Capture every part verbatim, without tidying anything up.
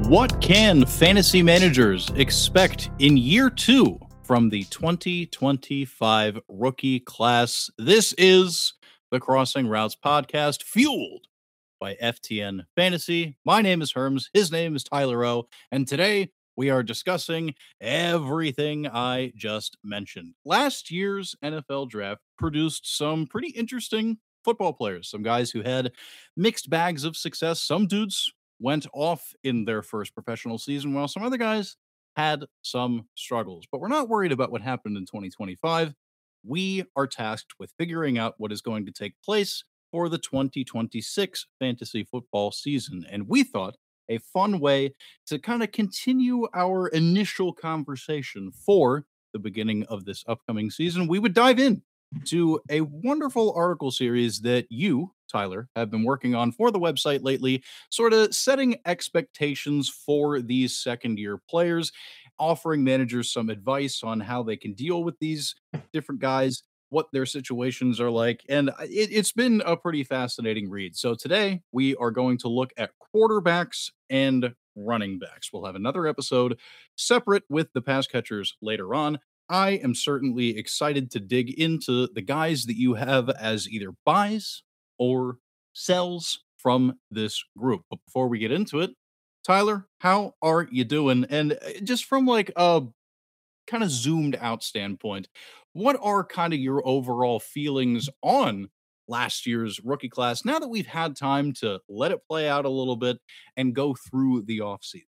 What can fantasy managers expect in year two from the twenty twenty-five rookie class? This is the Crossing Routes podcast, fueled by F T N Fantasy. My name is Herms. His name is Tyler O. And today we are discussing everything I just mentioned. Last year's N F L draft produced some pretty interesting football players, some guys who had mixed bags of success. Some dudes went off in their first professional season, while some other guys had some struggles. But we're not worried about what happened in twenty twenty-five. We are tasked with figuring out what is going to take place for the twenty twenty-six fantasy football season. And we thought a fun way to kind of continue our initial conversation for the beginning of this upcoming season, we would dive in to a wonderful article series that you, Tyler, have been working on for the website lately, sort of setting expectations for these second year players, offering managers some advice on how they can deal with these different guys, what their situations are like. And it, it's been a pretty fascinating read. So today we are going to look at quarterbacks and running backs. We'll have another episode separate with the pass catchers later on. I am certainly excited to dig into the guys that you have as either buys or sells from this group. But before we get into it, Tyler, how are you doing? And just from like a kind of zoomed out standpoint, what are kind of your overall feelings on last year's rookie class now that we've had time to let it play out a little bit and go through the offseason?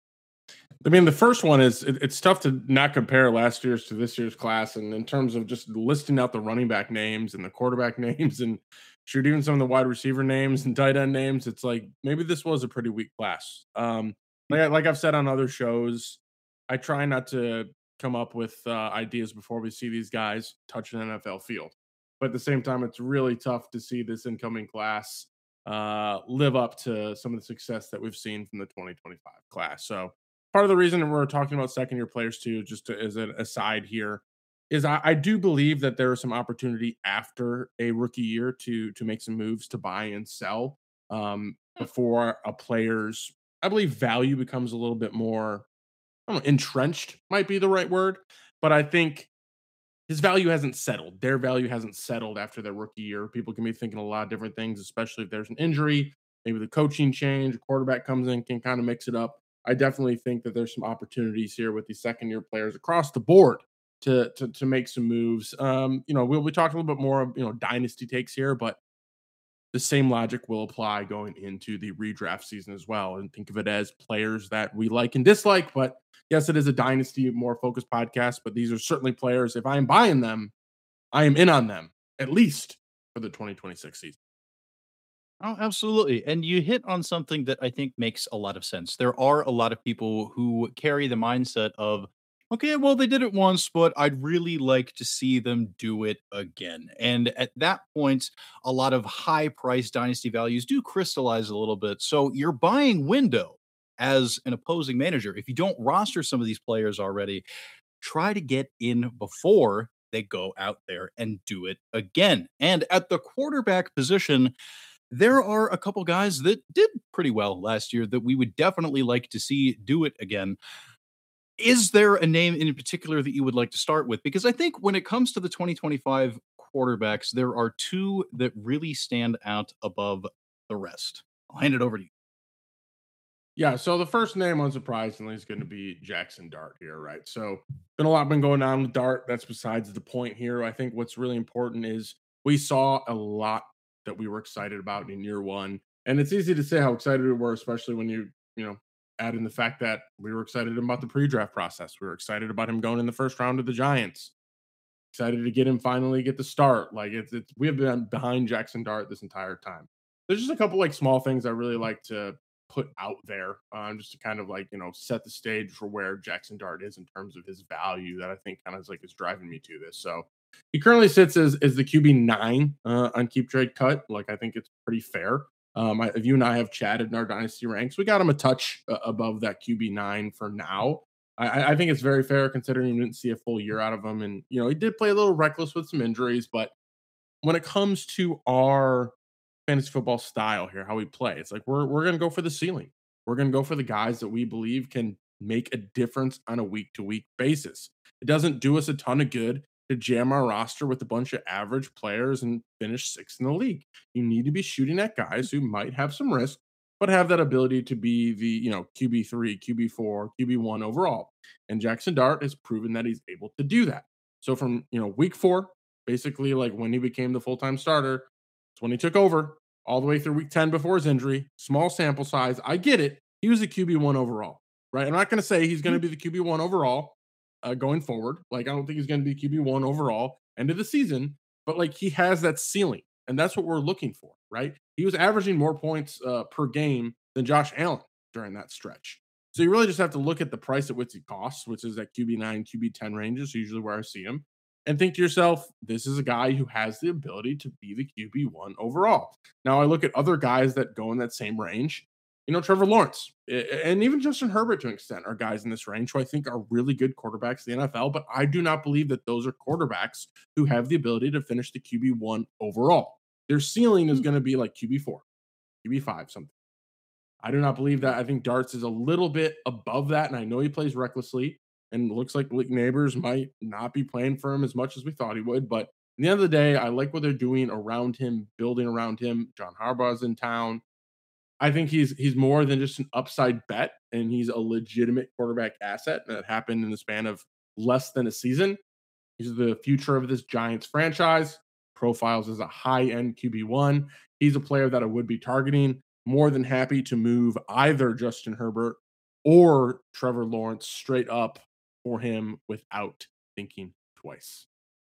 I mean, the first one is it, it's tough to not compare last year's to this year's class. And in terms of just listing out the running back names and the quarterback names and shoot, even some of the wide receiver names and tight end names, it's like maybe this was a pretty weak class. Um, like, I- like I've said on other shows, I try not to come up with uh, ideas before we see these guys touch an N F L field. But at the same time, it's really tough to see this incoming class uh, live up to some of the success that we've seen from the twenty twenty-five class. So part of the reason we're talking about second year players too, just to, as an aside here, is I, I do believe that there is some opportunity after a rookie year to to make some moves to buy and sell um, before a player's, I believe, value becomes a little bit more, I don't know, entrenched might be the right word, but I think his value hasn't settled. Their value hasn't settled after their rookie year. People can be thinking a lot of different things, especially if there's an injury, maybe the coaching change, a quarterback comes in, can kind of mix it up. I definitely think that there's some opportunities here with these second year players across the board to to, to make some moves. Um, you know, we'll be talking a little bit more of, you know, dynasty takes here, but the same logic will apply going into the redraft season as well. And think of it as players that we like and dislike. But yes, it is a dynasty, more focused podcast, but these are certainly players. If I am buying them, I am in on them, at least for the twenty twenty-six season. Oh, absolutely. And you hit on something that I think makes a lot of sense. There are a lot of people who carry the mindset of, okay, well, they did it once, but I'd really like to see them do it again. And at that point, a lot of high price dynasty values do crystallize a little bit. So your buying window as an opposing manager, if you don't roster some of these players already, try to get in before they go out there and do it again. And at the quarterback position, there are a couple guys that did pretty well last year that we would definitely like to see do it again. Is there a name in particular that you would like to start with? Because I think when it comes to the twenty twenty-five quarterbacks, there are two that really stand out above the rest. I'll hand it over to you. Yeah, so the first name, unsurprisingly, is going to be Jackson Dart here, right? So, been a lot been going on with Dart. That's besides the point here. I think what's really important is we saw a lot that we were excited about in year one, and it's easy to say how excited we were, especially when you you know add in the fact that we were excited about the pre-draft process. We were excited about him going in the first round of the Giants. Excited to get him finally get the start. Like it's, it's we have been behind Jackson Dart this entire time. There's just a couple like small things I really like to put out there, um, just to kind of like, you know, set the stage for where Jackson Dart is in terms of his value that I think kind of is like is driving me to this. So he currently sits as, as the Q B nine uh, on Keep Trade Cut. Like, I think it's pretty fair. Um, I, if you and I have chatted in our dynasty ranks, we got him a touch uh, above that Q B nine for now. I, I think it's very fair considering you didn't see a full year out of him. And, you know, he did play a little reckless with some injuries, but when it comes to our fantasy football style here, how we play, it's like we're we're gonna go for the ceiling. We're going to go for the guys that we believe can make a difference on a week to week basis. It doesn't do us a ton of good to jam our roster with a bunch of average players and finish sixth in the league. You need to be shooting at guys who might have some risk, but have that ability to be the, you know, Q B three, Q B four, Q B one overall. And Jackson Dart has proven that he's able to do that. So from, you know, week four, basically like when he became the full-time starter, it's when he took over all the way through week ten before his injury, small sample size. I get it. He was a Q B one overall, right? I'm not going to say he's going to be the Q B one overall uh, going forward. Like, I don't think he's going to be Q B one overall end of the season, but like he has that ceiling, and that's what we're looking for, right? He was averaging more points uh, per game than Josh Allen during that stretch. So you really just have to look at the price at which he costs, which is at Q B nine, Q B ten ranges, usually where I see him, and think to yourself, this is a guy who has the ability to be the Q B one overall. Now, I look at other guys that go in that same range. You know, Trevor Lawrence and even Justin Herbert to an extent are guys in this range who I think are really good quarterbacks in the N F L, but I do not believe that those are quarterbacks who have the ability to finish the Q B one overall. Their ceiling is going to be like Q B four, Q B five, something. I do not believe that. I think Darts is a little bit above that, and I know he plays recklessly, and it looks like Blake Neighbors might not be playing for him as much as we thought he would, but at the end of the day, I like what they're doing around him, building around him. John Harbaugh's in town. I think he's he's more than just an upside bet, and he's a legitimate quarterback asset that happened in the span of less than a season. He's the future of this Giants franchise, profiles as a high-end Q B one. He's a player that I would be targeting. More than happy to move either Justin Herbert or Trevor Lawrence straight up for him without thinking twice.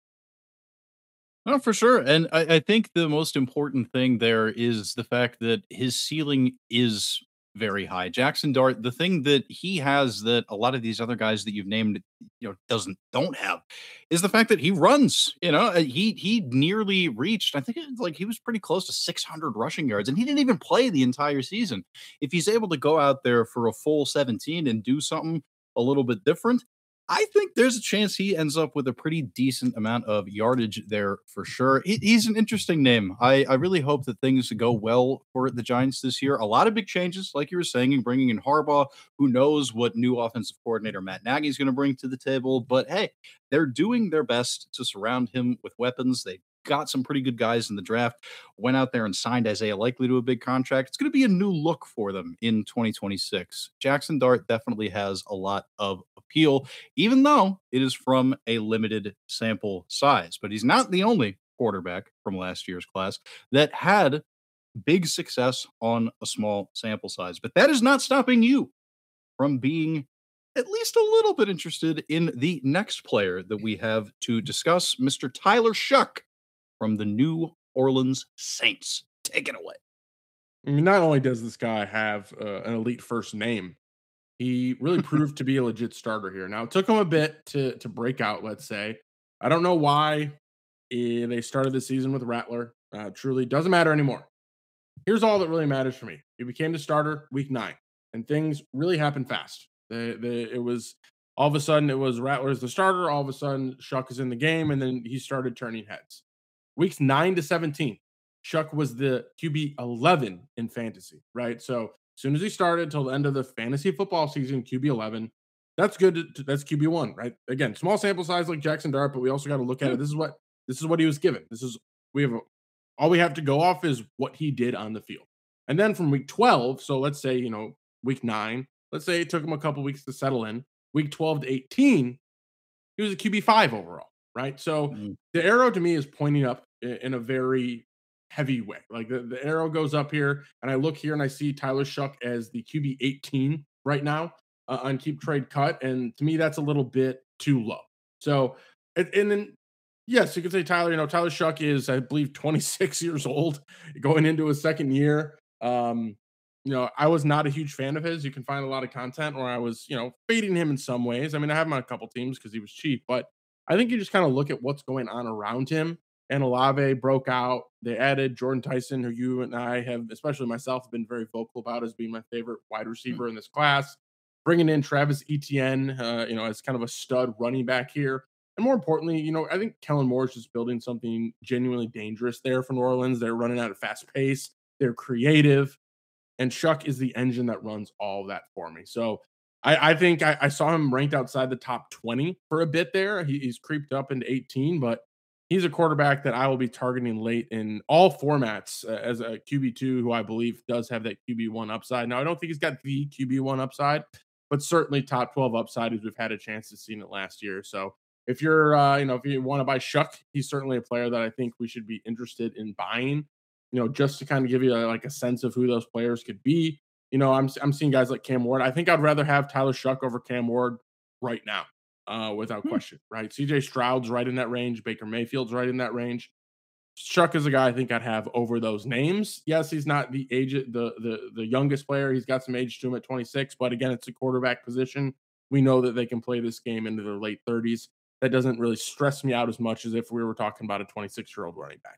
No, for sure. And I, I think the most important thing there is the fact that his ceiling is very high. Jackson Dart, the thing that he has that a lot of these other guys that you've named, you know, doesn't don't have is the fact that he runs. You know, uh, he he nearly reached, I think it's like he was pretty close to six hundred rushing yards, and he didn't even play the entire season. If he's able to go out there for a full seventeen and do something a little bit different, I think there's a chance he ends up with a pretty decent amount of yardage there for sure. He, he's an interesting name. I, I really hope that things go well for the Giants this year. A lot of big changes, like you were saying, and bringing in Harbaugh. Who knows what new offensive coordinator Matt Nagy is going to bring to the table? But hey, they're doing their best to surround him with weapons. They got some pretty good guys in the draft, went out there and signed Isaiah Likely to a big contract. It's going to be a new look for them in twenty twenty-six. Jackson Dart definitely has a lot of appeal, even though it is from a limited sample size. But he's not the only quarterback from last year's class that had big success on a small sample size. But that is not stopping you from being at least a little bit interested in the next player that we have to discuss, Mister Tyler Shough from the New Orleans Saints. Take it away. I mean, not only does this guy have uh, an elite first name, he really proved to be a legit starter here. Now, it took him a bit to to break out, let's say. I don't know why eh, they started the season with Rattler. Uh, truly doesn't matter anymore. Here's all that really matters for me. He became the starter week nine, and things really happened fast. The, the, it was all of a sudden, it was Rattler's the starter. All of a sudden, Shough is in the game, and then he started turning heads. Weeks nine to seventeen, Shough was the Q B eleven in fantasy, right? So as soon as he started till the end of the fantasy football season, Q B eleven, that's good. To, that's Q B one, right? Again, small sample size like Jackson Dart, but we also got to look at it. This is what this is what he was given. This is we have a, all we have to go off is what he did on the field. And then from week twelve, so let's say, you know, week nine, let's say it took him a couple weeks to settle in. Week twelve to eighteen, he was a Q B five overall, right? So mm-hmm. the arrow to me is pointing up in, in a very heavy way. Like the, the arrow goes up here, and I look here and I see Tyler Shough as the Q B eighteen right now uh, on Keep Trade Cut. And to me, that's a little bit too low. So, and, and then, yes, you could say Tyler, you know, Tyler Shough is, I believe, twenty-six years old going into his second year. Um, you know, I was not a huge fan of his. You can find a lot of content where I was, you know, fading him in some ways. I mean, I have him on a couple teams because he was cheap, but I think you just kind of look at what's going on around him. And Olave broke out. They added Jordan Tyson, who you and I have, especially myself, have been very vocal about as being my favorite wide receiver in this class. Bringing in Travis Etienne, uh, you know, as kind of a stud running back here. And more importantly, you know, I think Kellen Moore is just building something genuinely dangerous there for New Orleans. They're running at a fast pace. They're creative. And Shuck is the engine that runs all of that for me. So I, I think I, I saw him ranked outside the top twenty for a bit there. He, he's creeped up into eighteen, but he's a quarterback that I will be targeting late in all formats uh, as a Q B two, who I believe does have that Q B one upside. Now, I don't think he's got the Q B one upside, but certainly top twelve upside as we've had a chance to see it last year. So if you're, uh, you know, if you want to buy Shuck, he's certainly a player that I think we should be interested in buying, you know, just to kind of give you a, like a sense of who those players could be. You know, I'm, I'm seeing guys like Cam Ward. I think I'd rather have Tyler Shuck over Cam Ward right now, uh, without Hmm. question, right? C J Stroud's right in that range. Baker Mayfield's right in that range. Shuck is a guy I think I'd have over those names. Yes, he's not the age, the the the youngest player. He's got some age to him at twenty-six, but again, it's a quarterback position. We know that they can play this game into their late thirties. That doesn't really stress me out as much as if we were talking about a twenty-six-year-old running back.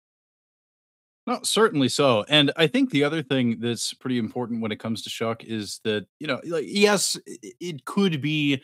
No, certainly so. And I think the other thing that's pretty important when it comes to Shuck is that, you know, like, yes, i- it could be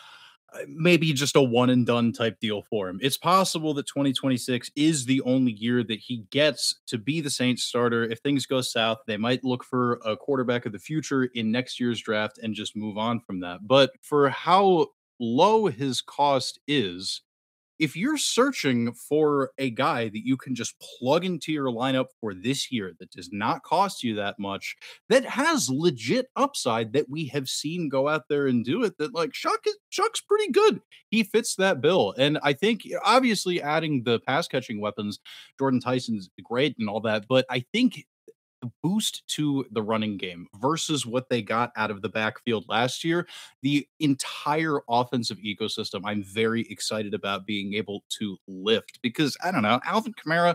uh, maybe just a one and done type deal for him. It's possible that twenty twenty-six is the only year that he gets to be the Saints starter. If things go south, they might look for a quarterback of the future in next year's draft and just move on from that. But for how low his cost is, if you're searching for a guy that you can just plug into your lineup for this year that does not cost you that much, that has legit upside that we have seen go out there and do it, that like Shuck is Shuck's pretty good. He fits that bill. And I think obviously adding the pass catching weapons, Jordan Tyson's great and all that, but I think the boost to the running game versus what they got out of the backfield last year, the entire offensive ecosystem, I'm very excited about being able to lift because I don't know, Alvin Kamara,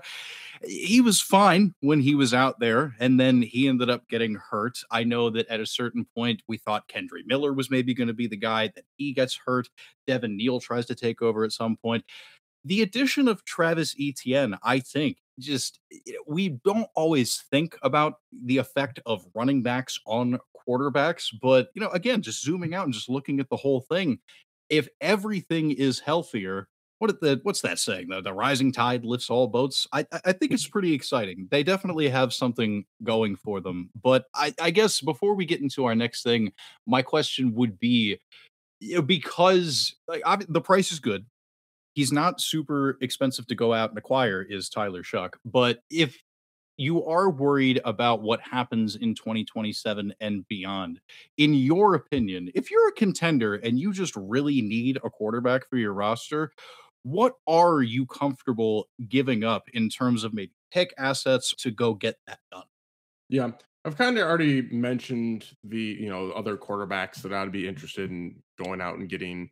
he was fine when he was out there and then he ended up getting hurt. I know that at a certain point we thought Kendry Miller was maybe going to be the guy that he gets hurt. Devin Neal tries to take over at some point. The addition of Travis Etienne, I think, just you know, we don't always think about the effect of running backs on quarterbacks, but you know, again, just zooming out and just looking at the whole thing, if everything is healthier, what it- the what's that saying? The, the rising tide lifts all boats. I I I think it's pretty exciting. They definitely have something going for them. But I, I guess before we get into our next thing, my question would be, you know, because like ob- the price is good, he's not super expensive to go out and acquire is Tyler Shuck. But if you are worried about what happens in twenty twenty-seven and beyond, in your opinion, if you're a contender and you just really need a quarterback for your roster, what are you comfortable giving up in terms of maybe pick assets to go get that done? Yeah. I've kind of already mentioned the, you know, other quarterbacks that I'd be interested in going out and getting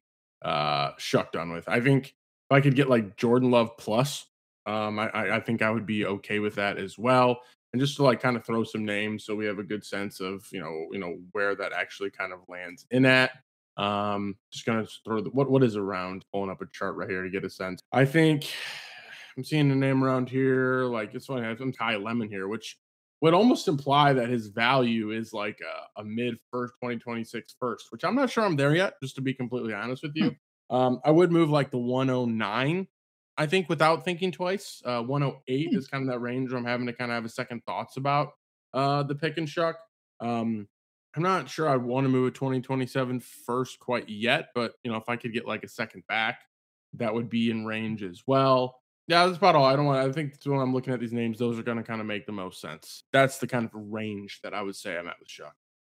uh Shuck done with. I think if I could get like Jordan Love plus, um, I, I I think I would be okay with that as well. And just to like kind of throw some names so we have a good sense of, you know, you know, where that actually kind of lands in at. Um, just gonna throw the what what is around, pulling up a chart right here to get a sense. I think I'm seeing a name around here, like it's funny, I have some Kai Lemon here, which would almost imply that his value is like a, a mid first twenty twenty-six first, which I'm not sure I'm there yet, just to be completely honest with Hmm. you. Um, I would move like the one oh nine, I think, without thinking twice. Uh, one oh eight Hmm. is kind of that range where I'm having to kind of have a second thoughts about uh, the pick and shuck. Um, I'm not sure I'd want to move a twenty twenty-seven first quite yet, but you know, if I could get like a second back, that would be in range as well. Yeah, that's about all. I don't want. I think when I'm looking at these names, those are going to kind of make the most sense. That's the kind of range that I would say I'm at with Shuck.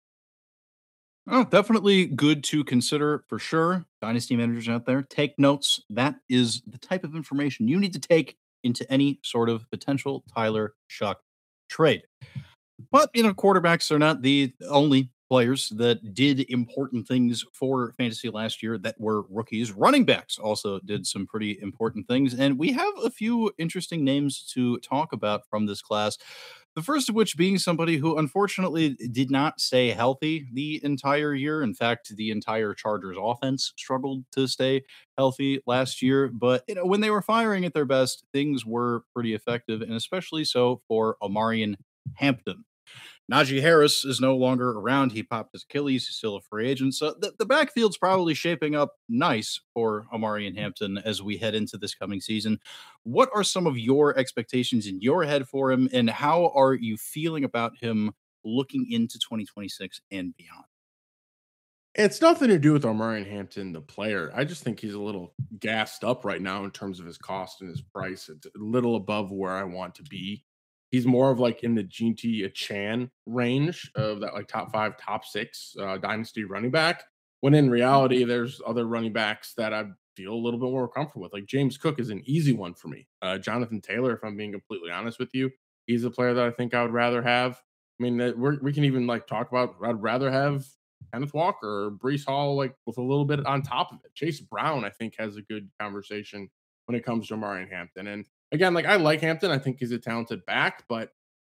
Oh, definitely good to consider for sure. Dynasty managers out there, take notes. That is the type of information you need to take into any sort of potential Tyler Shuck trade. But, you know, quarterbacks are not the only players that did important things for fantasy last year that were rookies. Running backs also did some pretty important things. And we have a few interesting names to talk about from this class. The first of which being somebody who unfortunately did not stay healthy the entire year. In fact, the entire Chargers offense struggled to stay healthy last year. But, you know, when they were firing at their best, things were pretty effective, and especially so for Omarion Hampton. Najee Harris is no longer around. He popped his Achilles. He's still a free agent. So the, the backfield's probably shaping up nice for Amari and Hampton as we head into this coming season. What are some of your expectations in your head for him, and how are you feeling about him looking into twenty twenty-six and beyond? It's nothing to do with Omarion Hampton, the player. I just think he's a little gassed up right now in terms of his cost and his price. It's a little above where I want to be. He's more of like in the G T Achane range of that like top five, top six uh, dynasty running back. When in reality, there's other running backs that I feel a little bit more comfortable with. Like James Cook is an easy one for me. Uh, Jonathan Taylor, if I'm being completely honest with you, he's a player that I think I would rather have. I mean, that we're, we can even like talk about. I'd rather have Kenneth Walker or Breece Hall, like with a little bit on top of it. Chase Brown, I think, has a good conversation when it comes to Omarion Hampton. And again, like I like Hampton. I think he's a talented back, but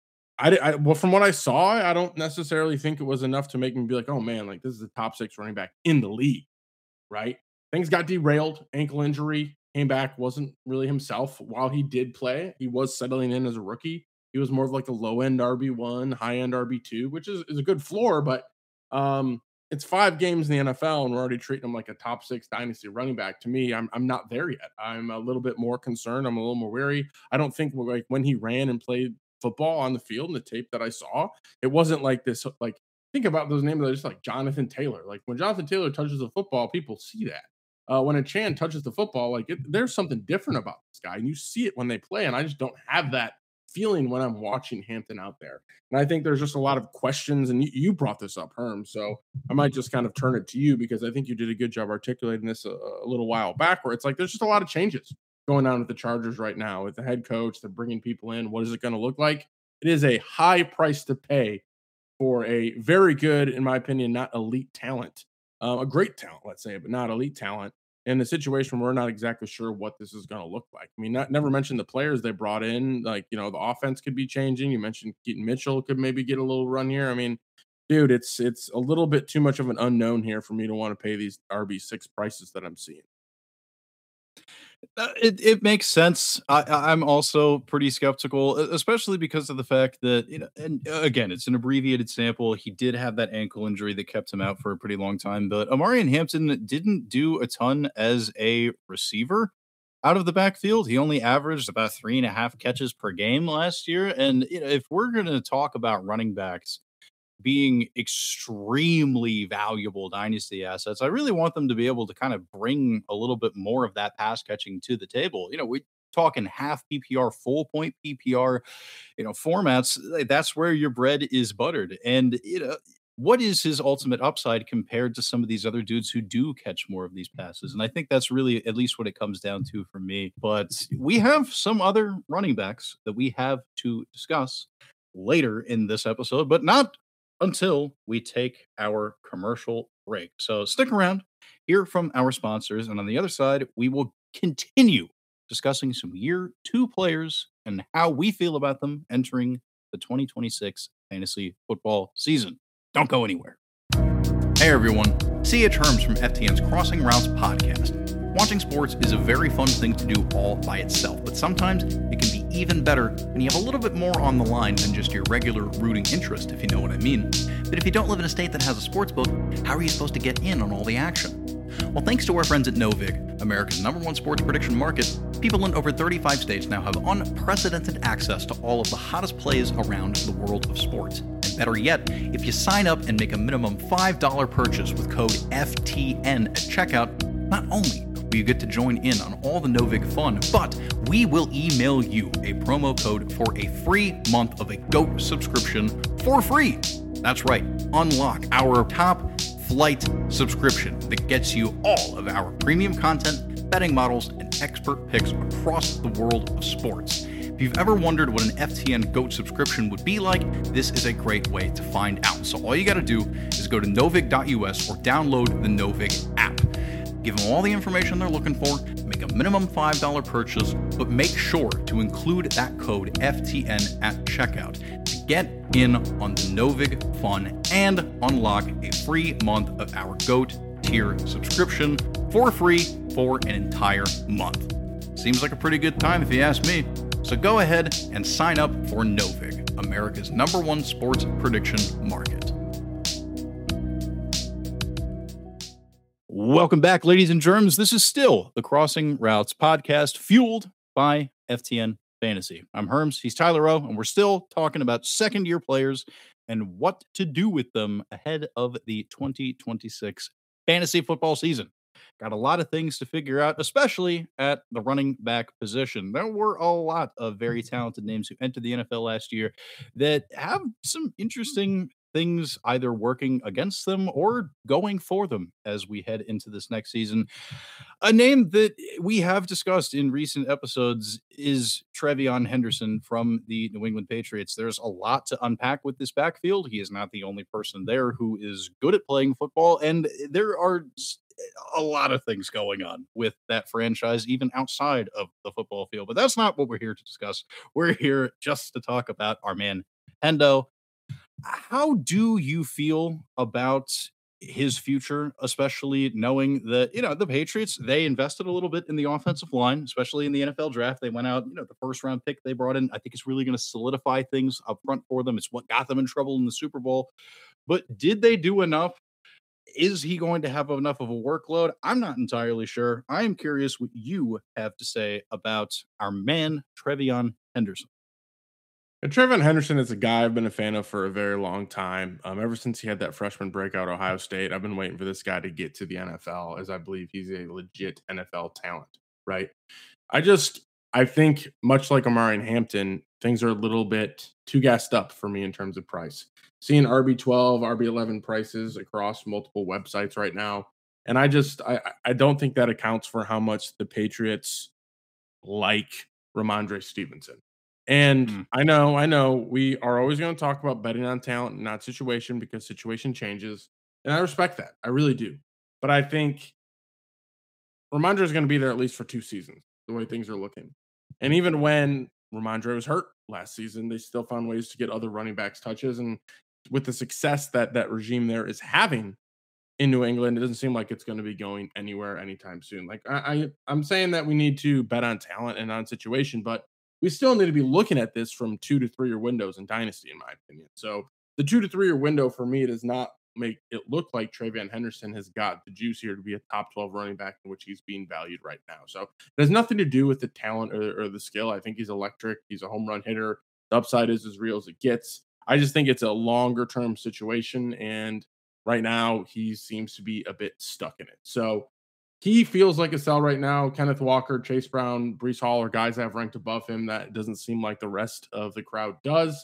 I, I well, from what I saw, I don't necessarily think it was enough to make me be like, oh man, like this is the top six running back in the league, right? Things got derailed, ankle injury, came back, wasn't really himself while he did play. He was settling in as a rookie. He was more of like a low end R B one, high end R B two, which is, is a good floor, but um, it's five games in the N F L and we're already treating him like a top six dynasty running back. To me, I'm I'm not there yet. I'm a little bit more concerned. I'm a little more wary. I don't think like when he ran and played football on the field in the tape that I saw, it wasn't like this. Like think about those names that are just like Jonathan Taylor. Like when Jonathan Taylor touches the football, people see that. Uh, when Achane touches the football, like it, there's something different about this guy, and you see it when they play. And I just don't have that feeling when I'm watching Hampton out there. And I think there's just a lot of questions, and you, you brought this up, Herm. So I might just kind of turn it to you because I think you did a good job articulating this a, a little while back, where it's like there's just a lot of changes going on with the Chargers right now with the head coach. They're bringing people in. What is it going to look like? It is a high price to pay for a very good, in my opinion, not elite talent, uh, a great talent, let's say, but not elite talent. In the situation where we're not exactly sure what this is going to look like. I mean, not never mentioned the players they brought in. Like, you know, the offense could be changing. You mentioned Keaton Mitchell could maybe get a little run here. I mean, dude, it's it's a little bit too much of an unknown here for me to want to pay these R B six prices that I'm seeing. Uh, it it makes sense. I, I'm also pretty skeptical, especially because of the fact that, you know, and again, it's an abbreviated sample. He did have that ankle injury that kept him out for a pretty long time, but Omarion Hampton didn't do a ton as a receiver out of the backfield. He only averaged about three and a half catches per game last year. And you know, if we're going to talk about running backs being extremely valuable dynasty assets, I really want them to be able to kind of bring a little bit more of that pass catching to the table. You know, we talking half P P R, full point P P R, you know, formats. That's where your bread is buttered. And, you know, what is his ultimate upside compared to some of these other dudes who do catch more of these passes? And I think that's really at least what it comes down to for me. But we have some other running backs that we have to discuss later in this episode, but not until we take our commercial break. So stick around, hear from our sponsors, and on the other side, we will continue discussing some year two players and how we feel about them entering the twenty twenty-six fantasy football season. Don't go anywhere. Hey everyone, C H Herms from F T N's Crossing Routes podcast. Watching sports is a very fun thing to do all by itself, but sometimes it can be even better when you have a little bit more on the line than just your regular rooting interest, if you know what I mean. But if you don't live in a state that has a sports book, how are you supposed to get in on all the action? Well, thanks to our friends at Novig, America's number one sports prediction market, people in over thirty-five states now have unprecedented access to all of the hottest plays around the world of sports. And better yet, if you sign up and make a minimum five dollars purchase with code F T N at checkout, not only will you get to join in on all the Novig fun, but we will email you a promo code for a free month of a GOAT subscription for free. That's right, unlock our top flight subscription that gets you all of our premium content, betting models, and expert picks across the world of sports. If you've ever wondered what an F T N GOAT subscription would be like, this is a great way to find out. So all you got to do is go to novig dot U S or download the Novig app. Give them all the information they're looking for, make a minimum five dollars purchase, but make sure to include that code F T N at checkout to get in on the Novig fun and unlock a free month of our GOAT tier subscription for free for an entire month. Seems like a pretty good time if you ask me. So go ahead and sign up for Novig, America's number one sports prediction market. Welcome back, ladies and germs. This is still the Crossing Routes podcast, fueled by F T N Fantasy. I'm Herms, he's Tyler O, and we're still talking about second-year players and what to do with them ahead of the twenty twenty-six fantasy football season. Got a lot of things to figure out, especially at the running back position. There were a lot of very talented names who entered the N F L last year that have some interesting things either working against them or going for them as we head into this next season. A name that we have discussed in recent episodes is TreVeyon Henderson from the New England Patriots. There's a lot to unpack with this backfield. He is not the only person there who is good at playing football, and there are a lot of things going on with that franchise, even outside of the football field. But that's not what we're here to discuss. We're here just to talk about our man, Hendo. How do you feel about his future, especially knowing that, you know, the Patriots, they invested a little bit in the offensive line, especially in the N F L draft. They went out, you know, the first round pick they brought in, I think it's really going to solidify things up front for them. It's what got them in trouble in the Super Bowl. But did they do enough? Is he going to have enough of a workload? I'm not entirely sure. I am curious what you have to say about our man, TreVeyon Henderson. And TreVeyon Henderson is a guy I've been a fan of for a very long time. Um, ever since he had that freshman breakout at Ohio State, I've been waiting for this guy to get to the N F L, as I believe he's a legit N F L talent, right? I just, I think much like Omarion Hampton, things are a little bit too gassed up for me in terms of price. Seeing R B twelve, R B eleven prices across multiple websites right now. And I just, I, I don't think that accounts for how much the Patriots like Rhamondre Stevenson. And mm. I know, I know we are always going to talk about betting on talent, not situation, because situation changes. And I respect that. I really do. But I think Rhamondre is going to be there at least for two seasons, the way things are looking. And even when Rhamondre was hurt last season, they still found ways to get other running backs touches. And with the success that that regime there is having in New England, it doesn't seem like it's going to be going anywhere anytime soon. Like I, I I'm saying that we need to bet on talent and on situation, but we still need to be looking at this from two to three year windows in Dynasty, in my opinion. So the two to three year window for me does not make it look like TreVeyon Henderson has got the juice here to be a top twelve running back in which he's being valued right now. So it has nothing to do with the talent or, or the skill. I think he's electric. He's a home run hitter. The upside is as real as it gets. I just think it's a longer term situation. And right now he seems to be a bit stuck in it. So he feels like a sell right now. Kenneth Walker, Chase Brown, Breece Hall are guys that have ranked above him. That doesn't seem like the rest of the crowd does.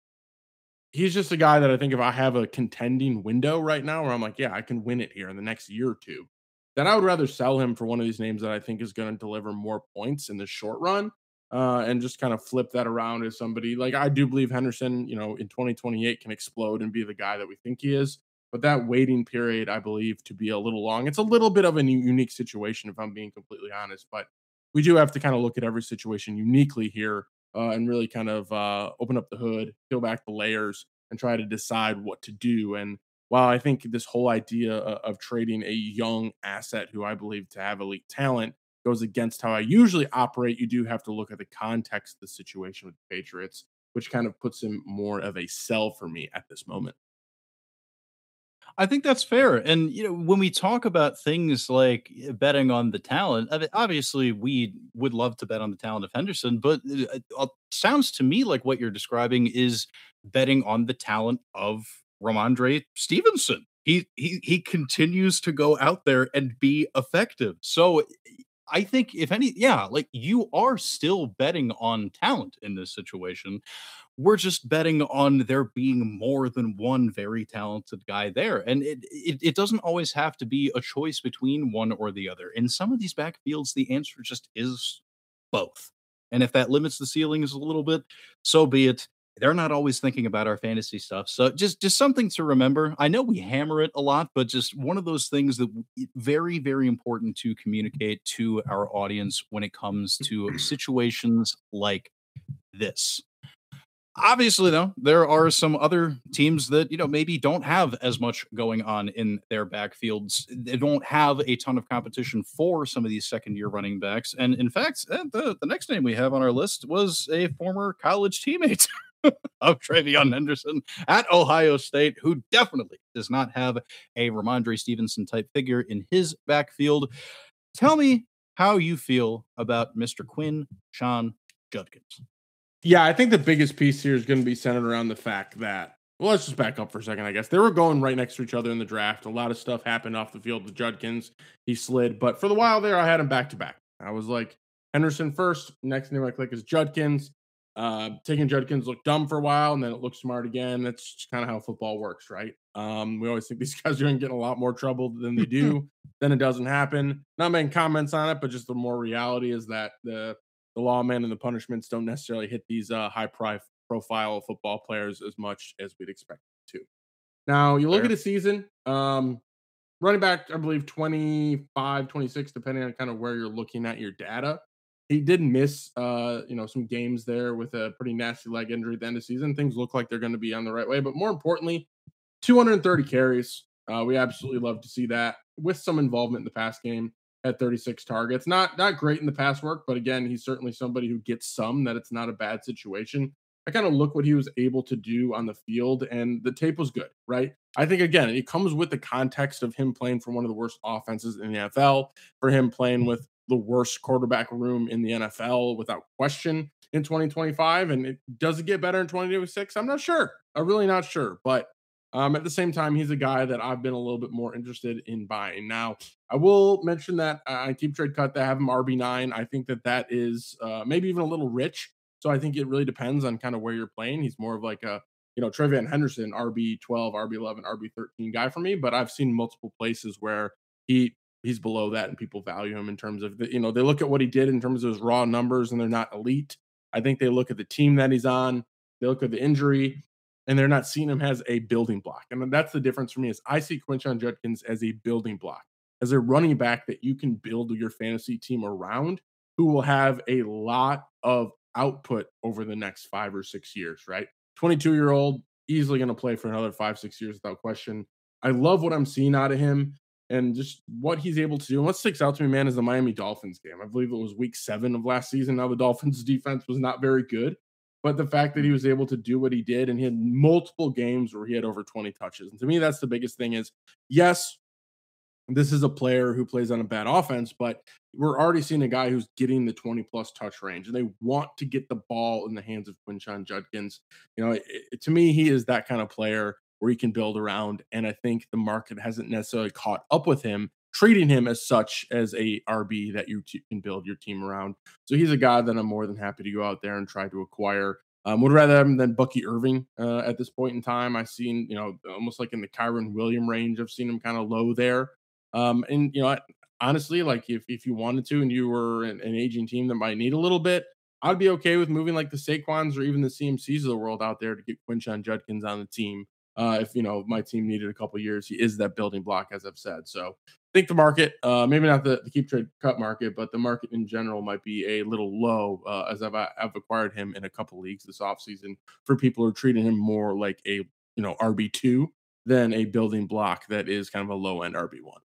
He's just a guy that I think if I have a contending window right now where I'm like, yeah, I can win it here in the next year or two, then I would rather sell him for one of these names that I think is going to deliver more points in the short run uh, and just kind of flip that around as somebody. Like I do believe Henderson, you know, in twenty twenty-eight can explode and be the guy that we think he is. But that waiting period, I believe, to be a little long. It's a little bit of a unique situation, if I'm being completely honest. But we do have to kind of look at every situation uniquely here uh, and really kind of uh, open up the hood, peel back the layers, and try to decide what to do. And while I think this whole idea of, of trading a young asset who I believe to have elite talent goes against how I usually operate, you do have to look at the context of the situation with the Patriots, which kind of puts him more of a sell for me at this moment. I think that's fair. And, you know, when we talk about things like betting on the talent, I mean, obviously we would love to bet on the talent of Henderson, but it uh, sounds to me like what you're describing is betting on the talent of Rhamondre Stevenson. He, he, he continues to go out there and be effective. So I think if any, yeah, like you are still betting on talent in this situation. We're just betting on there being more than one very talented guy there. And it, it it doesn't always have to be a choice between one or the other. In some of these backfields, the answer just is both. And if that limits the ceilings a little bit, so be it. They're not always thinking about our fantasy stuff. So just just something to remember. I know we hammer it a lot, but just one of those things that very, very important to communicate to our audience when it comes to situations like this. Obviously, though, there are some other teams that, you know, maybe don't have as much going on in their backfields. They don't have a ton of competition for some of these second-year running backs. And in fact, eh, the, the next name we have on our list was a former college teammate of TreVeyon Henderson at Ohio State, who definitely does not have a Rhamondre Stevenson type figure in his backfield. Tell me how you feel about Mister Quinshon Judkins. Yeah, I think the biggest piece here is going to be centered around the fact that Well, let's just back up for a second, I guess. They were going right next to each other in the draft. A lot of stuff happened off the field with Judkins. He slid, but for the while there, I had him back to back. I was like, Henderson first. Next name I click is Judkins. Uh, taking Judkins looked dumb for a while, and then it looked smart again. That's just kind of how football works, right? Um, we always think these guys are going to get in a lot more trouble than they do. Then it doesn't happen. Not making comments on it, but just the more reality is that the the lawmen and the punishments don't necessarily hit these uh, high pri- profile football players as much as we'd expect them to. Now, you look Fair. at a season, um, running back, I believe twenty-five, twenty-six, depending on kind of where you're looking at your data. He did miss, uh, you know, some games there with a pretty nasty leg injury at the end of the season. Things look like they're going to be on the right way, but more importantly, two hundred thirty carries. Uh, we absolutely love to see that with some involvement in the pass game at thirty-six targets. Not not great in the pass work, but again, he's certainly somebody who gets some, that it's not a bad situation. I kind of look what he was able to do on the field, and the tape was good, right? I think, again, it comes with the context of him playing for one of the worst offenses in the N F L, for him playing with the worst quarterback room in the N F L without question in twenty twenty-five. And it does it get better in twenty twenty-six? I'm not sure. I'm really not sure. But um, at the same time, he's a guy that I've been a little bit more interested in buying. Now, I will mention that I keep trade cut that have him R B nine. I think that that is uh, maybe even a little rich. So I think it really depends on kind of where you're playing. He's more of like a, you know, TreVeyon Henderson, R B twelve, R B eleven, R B thirteen guy for me. But I've seen multiple places where he he's below that and people value him in terms of, the, you know, they look at what he did in terms of his raw numbers and they're not elite. I think they look at the team that he's on, they look at the injury, and they're not seeing him as a building block. And that's the difference for me is I see Quinshon Judkins as a building block, as a running back that you can build your fantasy team around, who will have a lot of output over the next five or six years, right? twenty-two year old, easily going to play for another five, six years without question. I love what I'm seeing out of him and just what he's able to do. And what sticks out to me, man, is the Miami Dolphins game. I believe it was week seven of last season. Now the Dolphins defense was not very good, but the fact that he was able to do what he did, and he had multiple games where he had over twenty touches. And to me, that's the biggest thing is, yes, this is a player who plays on a bad offense, but we're already seeing a guy who's getting the twenty plus touch range, and they want to get the ball in the hands of Quinshon Judkins. You know, it, it, to me, he is that kind of player where he can build around. And I think the market hasn't necessarily caught up with him, treating him as such as a R B that you t- can build your team around. So he's a guy that I'm more than happy to go out there and try to acquire. Um, would rather have him than Bucky Irving uh, at this point in time. I've seen, you know, almost like in the Kyron Williams range. I've seen him kind of low there. Um, and, you know, honestly, like if, if you wanted to and you were an, an aging team that might need a little bit, I'd be okay with moving like the Saquons or even the C M Cs of the world out there to get Quinshon Judkins on the team. Uh, if, you know, my team needed a couple years, he is that building block, as I've said. So I think the market, uh, maybe not the, the keep trade cut market, but the market in general might be a little low uh, as I've, I've acquired him in a couple leagues this offseason for people who are treating him more like a, you know, R B two than a building block that is kind of a low end R B one.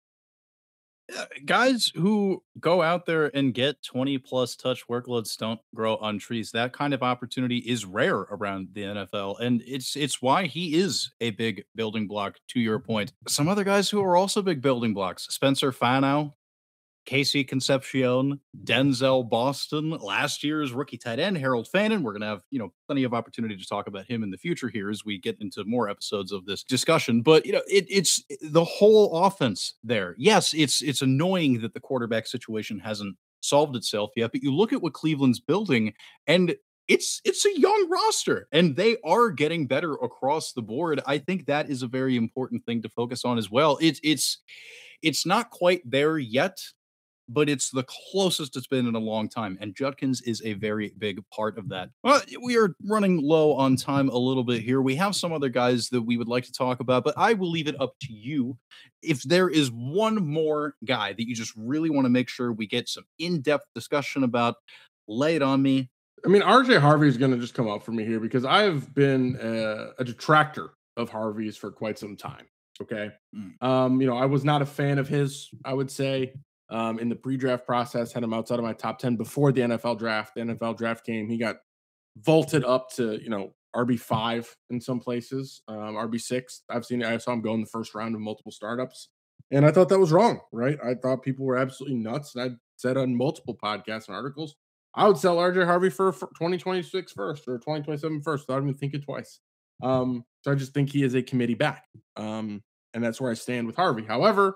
Uh, guys who go out there and get twenty plus touch workloads don't grow on trees. That kind of opportunity is rare around the N F L, and it's it's why he is a big building block, to your point. Some other guys who are also big building blocks: Spencer Fano, Casey Concepcion, Denzel Boston, last year's rookie tight end, Harold Fannin. We're going to have, you know, plenty of opportunity to talk about him in the future here as we get into more episodes of this discussion. But, you know, it, it's the whole offense there. Yes, it's it's annoying that the quarterback situation hasn't solved itself yet, but you look at what Cleveland's building, and it's it's a young roster, and they are getting better across the board. I think that is a very important thing to focus on as well. It's it's it's not quite there yet, but it's the closest it's been in a long time, and Judkins is a very big part of that. Well, we are running low on time a little bit here. We have some other guys that we would like to talk about, but I will leave it up to you. If there is one more guy that you just really want to make sure we get some in-depth discussion about, lay it on me. I mean, R J Harvey is going to just come up for me here because I have been a, a detractor of Harvey's for quite some time. Okay. Mm. Um, you know, I was not a fan of his, I would say. Um, in the pre-draft process, had him outside of my top ten before the N F L draft. The N F L draft came, he got vaulted up to, you know, R B five in some places, um, R B six. I've seen, I saw him go in the first round of multiple startups, and I thought that was wrong, right? I thought people were absolutely nuts, and I said on multiple podcasts and articles, I would sell R J Harvey for, for twenty twenty-six first or twenty twenty-seven first without even thinking twice. Um, So I just think he is a committee back. Um, and that's where I stand with Harvey. However,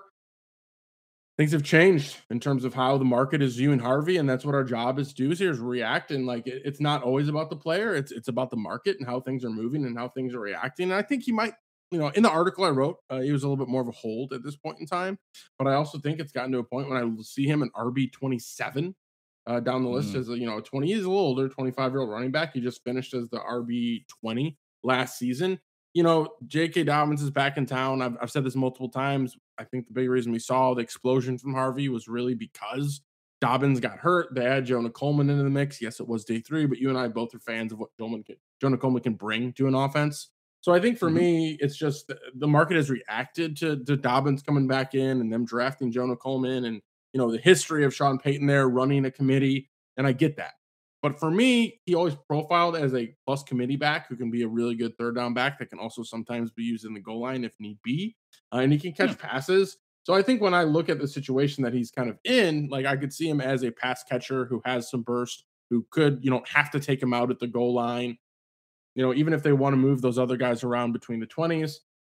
things have changed in terms of how the market is viewing Harvey, and that's what our job is to do is here is react. And like it, it's not always about the player; it's it's about the market and how things are moving and how things are reacting. And I think he might, you know, in the article I wrote, uh, he was a little bit more of a hold at this point in time. But I also think it's gotten to a point when I see him an R B twenty-seven uh, down the list Mm. as a, you know, twenty. He's a little older, twenty-five year old running back. He just finished as the R B twenty last season. You know, J K. Dobbins is back in town. I've, I've said this multiple times. I think the big reason we saw the explosion from Harvey was really because Dobbins got hurt. They had Jonah Coleman into the mix. Yes, it was day three, but you and I both are fans of what Jonah, can, Jonah Coleman can bring to an offense. So I think for mm-hmm. me, it's just the, the market has reacted to, to Dobbins coming back in and them drafting Jonah Coleman and, you know, the history of Sean Payton there running a committee. And I get that. But for me, he always profiled as a plus committee back who can be a really good third down back that can also sometimes be used in the goal line if need be. Uh, and he can catch yeah. passes. So I think when I look at the situation that he's kind of in, like I could see him as a pass catcher who has some burst, who could, you know, have to take him out at the goal line. You know, even if they want to move those other guys around between the twenties,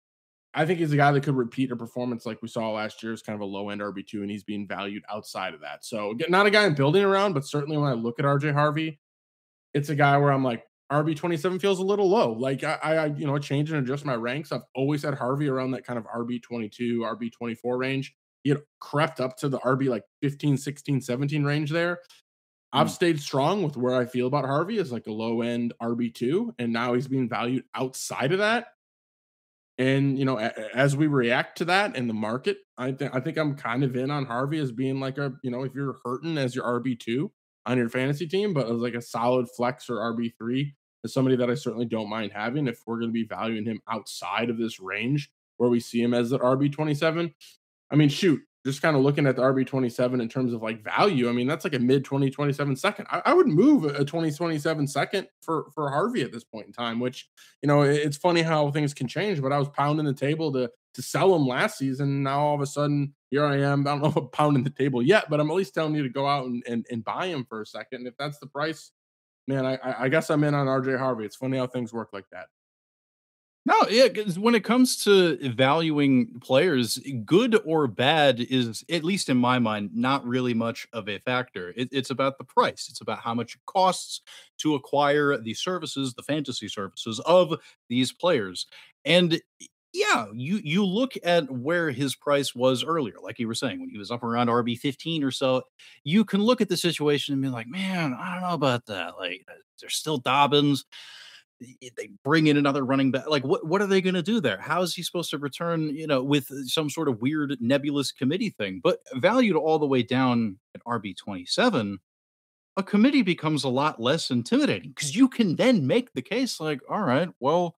I think he's a guy that could repeat a performance like we saw last year as kind of a low-end R B two, and he's being valued outside of that. So not a guy I'm building around, but certainly when I look at R J Harvey, it's a guy where I'm like, R B twenty-seven feels a little low. Like I, I, you know, change and adjust my ranks. I've always had Harvey around that kind of R B twenty-two, R B twenty-four range. He had crept up to the R B like fifteen, sixteen, seventeen range there. I've stayed strong with where I feel about Harvey as like a low-end R B two, and now he's being valued outside of that. And, you know, a, as we react to that in the market, I think I think I'm kind of in on Harvey as being like a, you know, if you're hurting as your R B two on your fantasy team, but as like a solid flex or R B three is somebody that I certainly don't mind having if we're going to be valuing him outside of this range where we see him as the R B twenty-seven. I mean, shoot, just kind of looking at the R B twenty-seven in terms of like value. I mean, that's like a mid twenty twenty-seven second. I, I would move a twenty twenty-seven second for, for Harvey at this point in time, which, you know, it, it's funny how things can change, but I was pounding the table to, to sell him last season. Now all of a sudden here I am. I don't know if I'm pounding the table yet, but I'm at least telling you to go out and, and, and buy him for a second. And if that's the price, man, I, I guess I'm in on R J Harvey. It's funny how things work like that. No, yeah, because when it comes to valuing players, good or bad is, at least in my mind, not really much of a factor. It, it's about the price. It's about how much it costs to acquire the services, the fantasy services of these players. And yeah, you you look at where his price was earlier, like you were saying, when he was up around R B fifteen or so, you can look at the situation and be like, man, I don't know about that. Like, there's still Dobbins. They bring in another running back. Like, what, what are they going to do there? How is he supposed to return, you know, with some sort of weird nebulous committee thing? But valued all the way down at R B twenty-seven, a committee becomes a lot less intimidating because you can then make the case like, all right, well,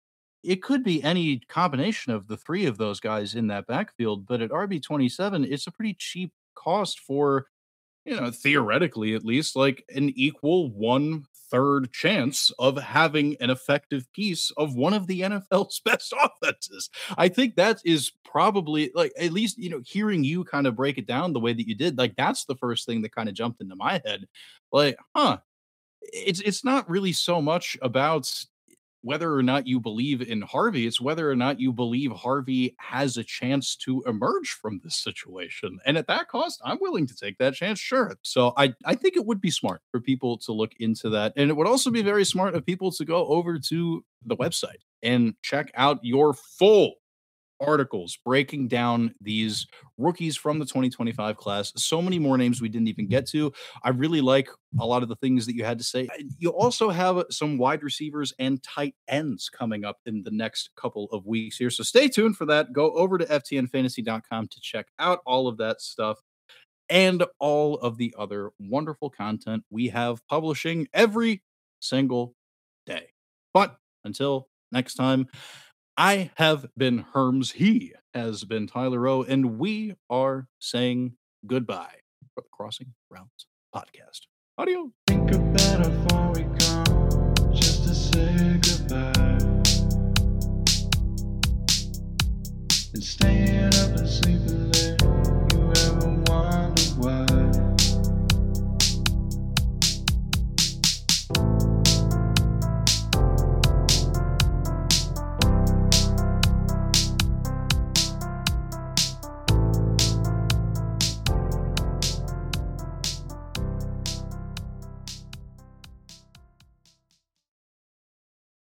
it could be any combination of the three of those guys in that backfield. But at R B twenty-seven, it's a pretty cheap cost for, you know, theoretically at least, like an equal one third chance of having an effective piece of one of the N F L's best offenses. I think that is probably, like, at least, you know, hearing you kind of break it down the way that you did, like, that's the first thing that kind of jumped into my head. Like, huh, it's, it's not really so much about whether or not you believe in Harvey, it's whether or not you believe Harvey has a chance to emerge from this situation. And at that cost, I'm willing to take that chance, sure. So I, I think it would be smart for people to look into that. And it would also be very smart of people to go over to the website and check out your full articles breaking down these rookies from the twenty twenty-five class. So many more names we didn't even get to. I really like a lot of the things that you had to say. You also have some wide receivers and tight ends coming up in the next couple of weeks here. So stay tuned for that. Go over to F T N fantasy dot com to check out all of that stuff and all of the other wonderful content we have publishing every single day. But until next time, I have been Herms, he has been Tyler Rowe, and we are saying goodbye for the Crossing Routes podcast. Audio. Think about how far we come just to say goodbye. And staying up and sleeping